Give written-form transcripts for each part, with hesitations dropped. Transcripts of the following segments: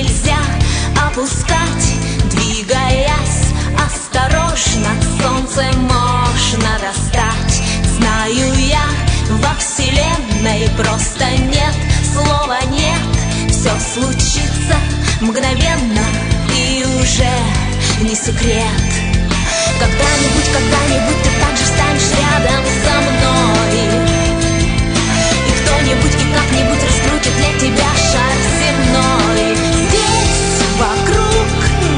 нельзя опускать, двигаясь осторожно, солнце можно достать. Знаю я, во вселенной просто нет слова нет. Все случится мгновенно и уже не секрет. Когда-нибудь, когда-нибудь ты также станешь рядом со мной, и кто-нибудь и как-нибудь раскрутит для тебя шар земной. Здесь вокруг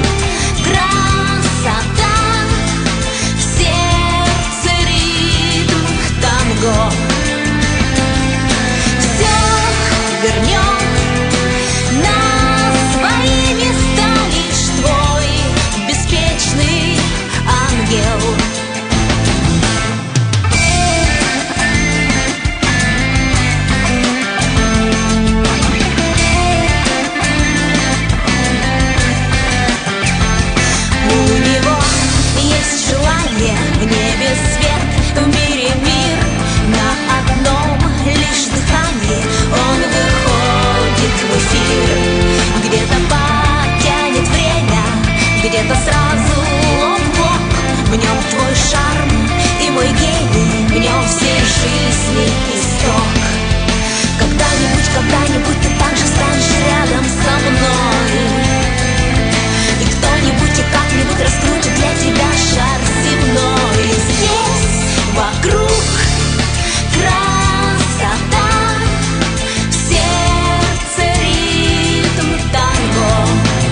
красота, в сердце ритм танго. Все вернет на свои места лишь твой беспечный ангел. В небе свет, в мире мир, на одном лишь дыхании он выходит в эфир. Где-то потянет время, где-то сразу лоб-в-лоб. В нем твой шарм и мой гений, в нем всей жизни исток. Когда-нибудь, когда-нибудь ты также станешь рядом со мной, и кто-нибудь и как-нибудь раскрутит для тебя шар земной. Здесь вокруг красота, в сердце ритм танго.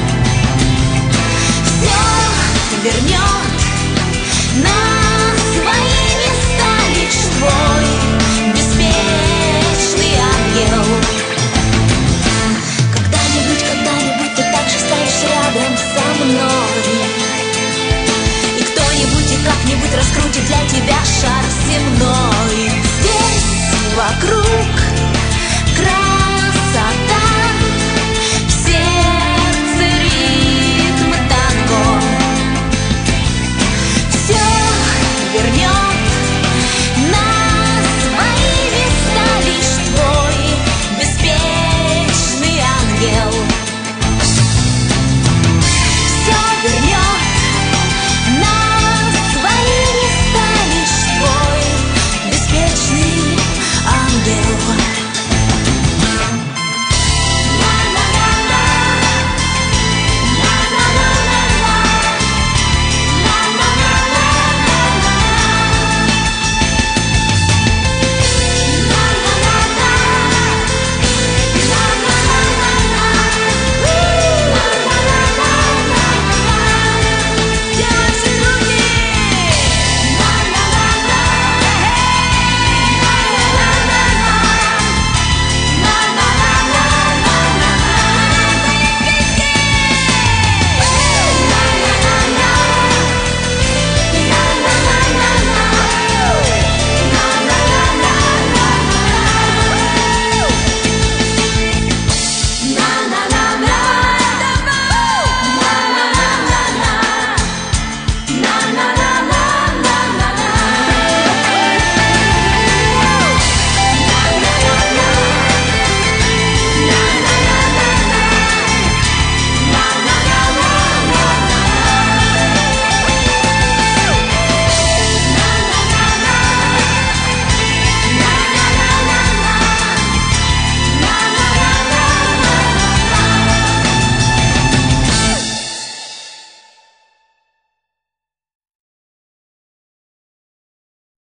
Все вернет на свои места лишь твой беспечный ангел. Когда-нибудь, когда-нибудь ты также станешь рядом со мной, и кто-нибудь и как-нибудь раскрутит для тебя шар земной. Здесь вокруг